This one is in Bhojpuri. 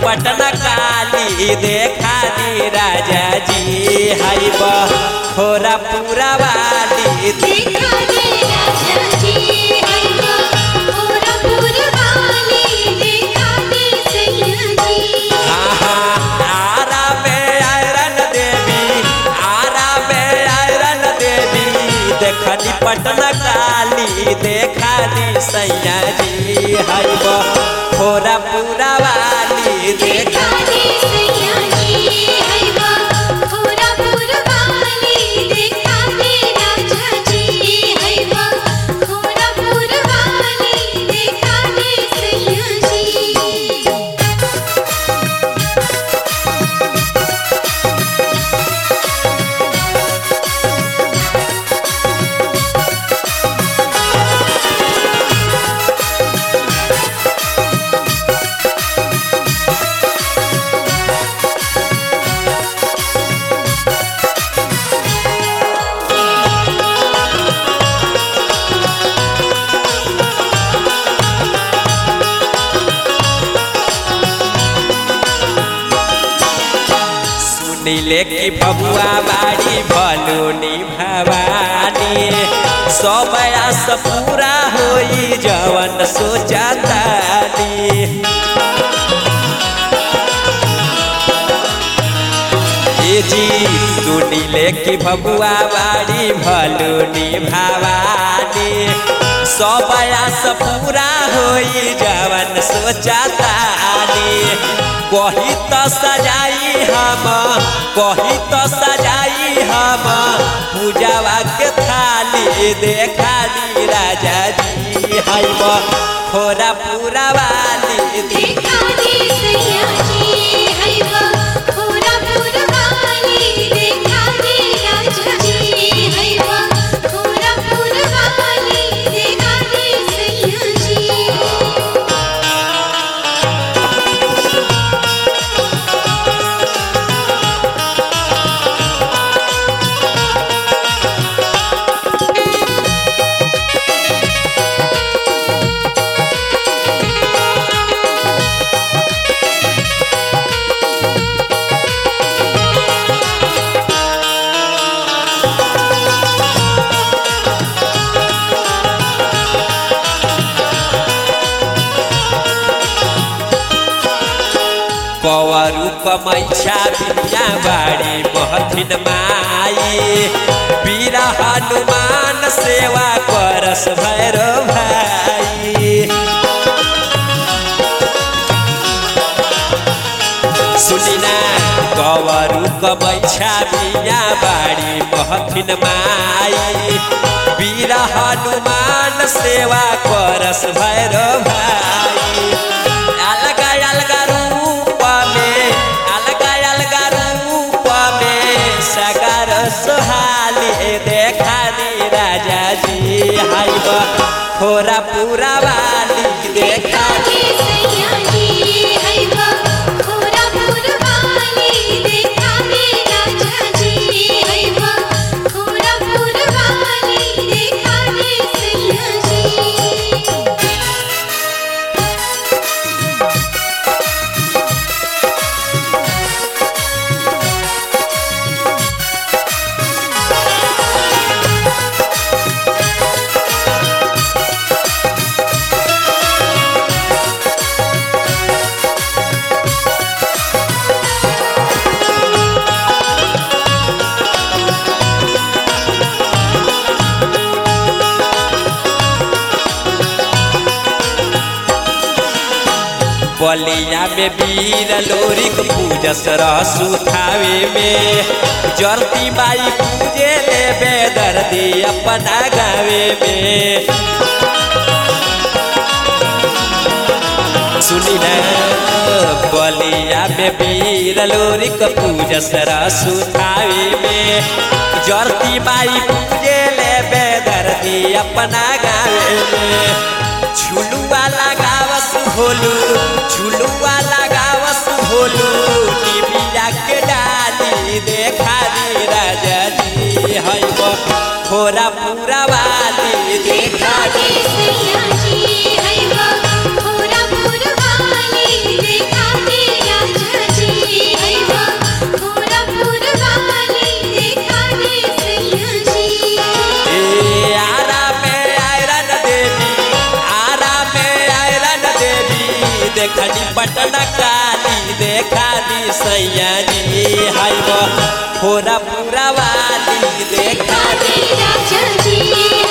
पटना काली देखा दी राजा जी हाय खोरा पूरा वाली देखा दे राजा जी हाय खोरा पूरा वाली देखा दे सैया जी। आरा में आयरन देवी देखा दी पटना काली देखा दी सैया जी हाय खोरा पूरा वाली देखा दे सैया जी हाय खोरा पूरा वाली देखा दे राजा जी हाय खोरा पूरा वाली देखा दे सैया जी। नीले की बबुआ बाड़ी भलुनी भवानी सब आस पूरा होई जवन सोचतानी जी सुनीले की बबुआ बाड़ी भलुनी भवानी सब आस पूरा होई जवन सोचतानी कही तो सजाई हम पूजावा के थाली देखा दी राजा जी हाय खोरा पूरा वाली देखा दे सैया जी हाय खोरा पूरा वाली देखा दे राजा जी हाय खोरा पूरा वाली देखा दे सैया जी। पवरू कमैछा बिना बाड़ी महथिन माई बीरा हनुमान सेवा करस भैरव भाई सुनिना पवरू कमैछा बिना बाड़ी महथिन माई बीरा हनुमान सेवा करस भैरव भाई अलगा अलगा सगर सोहाली देखा दी राजा जी हाय खोरा पूरा वाली देखा दे सैया जी हाय खोरा पूरा वाली देखा दे राजा जी हाय खोरा पूरा वाली देखा दे सैया जी। बलिया में वीर लोरिक पूजस रसु थावे में जरती बाई पूजे ले बेदर्दी अपना गावे में सुनी ना बलिया में वीर लोरिक पूजस रसु थावे में जरती बाई पूजे ले बेदर्दी अपना गावे में झुलुआ लगावस भोलू टिबिया के डाली देखा दी राजा जी हाय खोरा पूरा वाली देखा दे सैया जी हाय खोरा पूरा वाली देखा दे देखली पटना काली देखा दी सैया जी है वो खोरा पूरा वाली देखा दी राजा जी